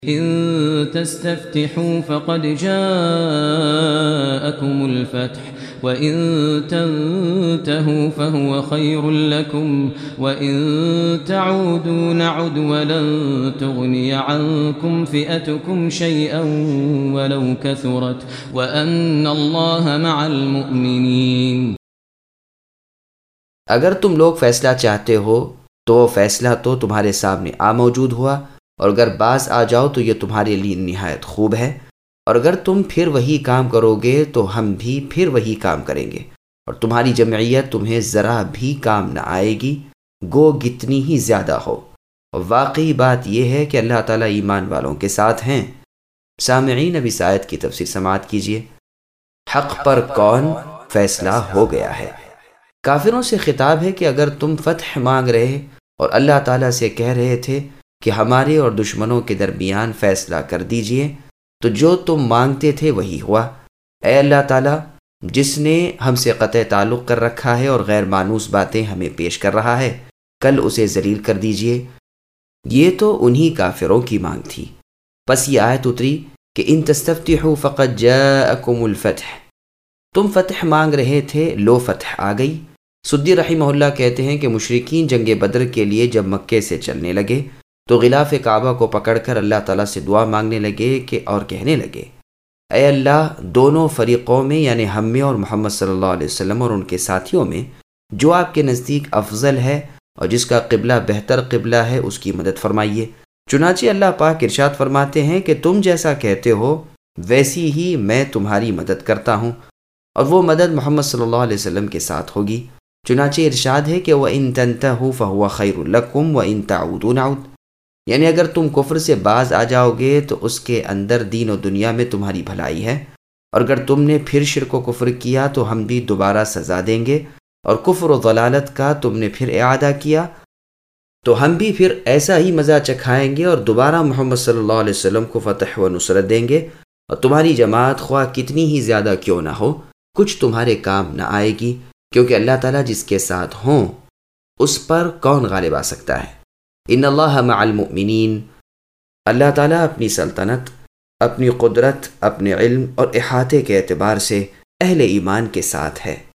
إن تستفتحوا فقد جاءكم الفتح وإن تنتهوا فهو خير لكم وإن تعودوا نعد ولن تغني عنكم فئتكم شيئا ولو كثرت وأن الله مع المؤمنين۔ اگر تم لوگ فیصلہ چاہتے ہو تو وہ فیصلہ تو تمہارے سامنے موجود ہوا، اور اگر باز آ جاؤ تو یہ تمہارے لیے نہایت خوب ہے، اور اگر تم پھر وہی کام کرو گے تو ہم بھی پھر وہی کام کریں گے، اور تمہاری جمعیت تمہیں ذرا بھی کام نہ آئے گی، گو کتنی ہی زیادہ ہو۔ اور واقعی بات یہ ہے کہ اللہ تعالیٰ ایمان والوں کے ساتھ ہیں۔ سامعین، اب اس آیت کی تفسیر سماعت کیجیے۔ حق پر کون فیصلہ ہو گیا ہے۔ کافروں سے خطاب ہے کہ اگر تم فتح مانگ رہے اور اللہ تعالیٰ سے کہہ رہے تھے کہ ہمارے اور دشمنوں کے درمیان فیصلہ کر دیجئے، تو جو تم مانگتے تھے وہی ہوا۔ اے اللہ تعالیٰ، جس نے ہم سے قطع تعلق کر رکھا ہے اور غیر مانوس باتیں ہمیں پیش کر رہا ہے، کل اسے ذلیل کر دیجئے۔ یہ تو انہی کافروں کی مانگ تھی۔ پس یہ آیت اتری کہ ان تستفتحوا فقد جاءکم الفتح، تم فتح مانگ رہے تھے، لو فتح آ گئی۔ سدی رحمہ اللہ کہتے ہیں کہ مشرکین جنگ بدر کے لیے جب مکے سے چلنے لگے تو غلاف کعبہ کو پکڑ کر اللہ تعالیٰ سے دعا مانگنے لگے اور کہنے لگے، اے اللہ، دونوں فریقوں میں یعنی ہم میں اور محمد صلی اللہ علیہ وسلم اور ان کے ساتھیوں میں جو آپ کے نزدیک افضل ہے اور جس کا قبلہ بہتر قبلہ ہے، اس کی مدد فرمائیے۔ چنانچہ اللہ پاک ارشاد فرماتے ہیں کہ تم جیسا کہتے ہو ویسی ہی میں تمہاری مدد کرتا ہوں، اور وہ مدد محمد صلی اللہ علیہ وسلم کے ساتھ ہوگی۔ چنانچہ ارشاد ہے کہ وَإِن تَنْتَهُوا فَهُوَ خَيْرٌ لَكُمْ وَإِن تَعُودُوا نَعُدْ، یعنی اگر تم کفر سے باز آ جاؤ گے تو اس کے اندر دین و دنیا میں تمہاری بھلائی ہے، اور اگر تم نے پھر شرک و کفر کیا تو ہم بھی دوبارہ سزا دیں گے، اور کفر و ضلالت کا تم نے پھر اعادہ کیا تو ہم بھی پھر ایسا ہی مزہ چکھائیں گے اور دوبارہ محمد صلی اللہ علیہ وسلم کو فتح و نصرت دیں گے، اور تمہاری جماعت خواہ کتنی ہی زیادہ کیوں نہ ہو، کچھ تمہارے کام نہ آئے گی، کیونکہ اللہ تعالیٰ جس کے ساتھ ہوں اس پر کون غالب آ سکتا ہے۔ ان اللہ مع المؤمنین، اللہ تعالیٰ اپنی سلطنت، اپنی قدرت، اپنے علم اور احاطے کے اعتبار سے اہل ایمان کے ساتھ ہے۔